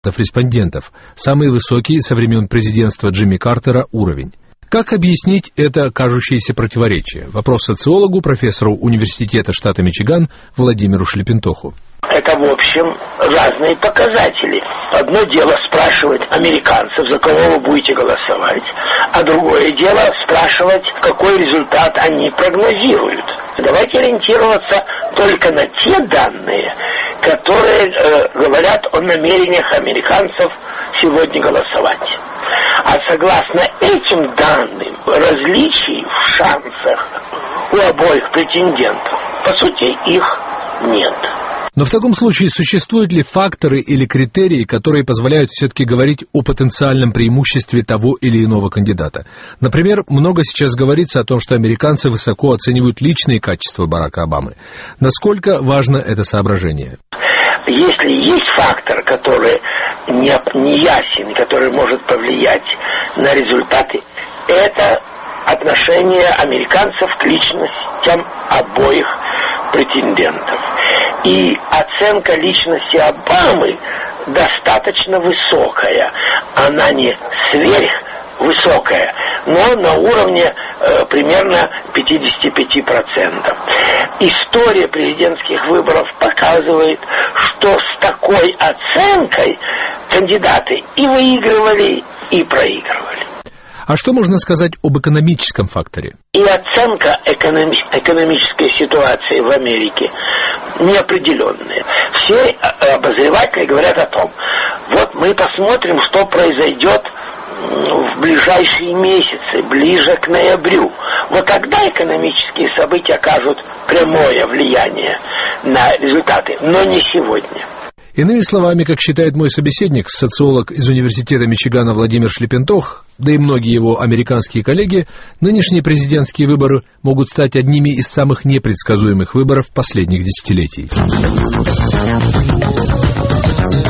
респондентов, самый высокий со времен президентства Джимми Картера уровень. Как объяснить это кажущееся противоречие? Вопрос социологу, профессору университета штата Мичиган Владимиру Шлепентоху. Это, в общем, разные показатели. Одно дело спрашивать американцев, за кого вы будете голосовать, а другое дело спрашивать, какой результат они прогнозируют. Давайте ориентироваться только на те данные, которые говорят о намерениях американцев сегодня голосовать. А согласно этим данным, различий в шансах у обоих претендентов, по сути, их нет. Но в таком случае существуют ли факторы или критерии, которые позволяют все-таки говорить о потенциальном преимуществе того или иного кандидата? Например, много сейчас говорится о том, что американцы высоко оценивают личные качества Барака Обамы. Насколько важно это соображение? Если есть фактор, который не ясен, который может повлиять на результаты, это отношение американцев к личностям обоих претендентов. И оценка личности Обамы достаточно высокая. Она не сверхвысокая, но на уровне примерно 55%. История президентских выборов показывает, что с такой оценкой кандидаты и выигрывали, и проигрывали. А что можно сказать об экономическом факторе? И оценка экономической ситуации в Америке неопределенная. Все обозреватели говорят о том, вот мы посмотрим, что произойдет в ближайшие месяцы, ближе к ноябрю. Вот тогда экономические события окажут прямое влияние на результаты, но не сегодня. Иными словами, как считает мой собеседник, социолог из университета Мичигана Владимир Шлепентох, да и многие его американские коллеги, нынешние президентские выборы могут стать одними из самых непредсказуемых выборов последних десятилетий.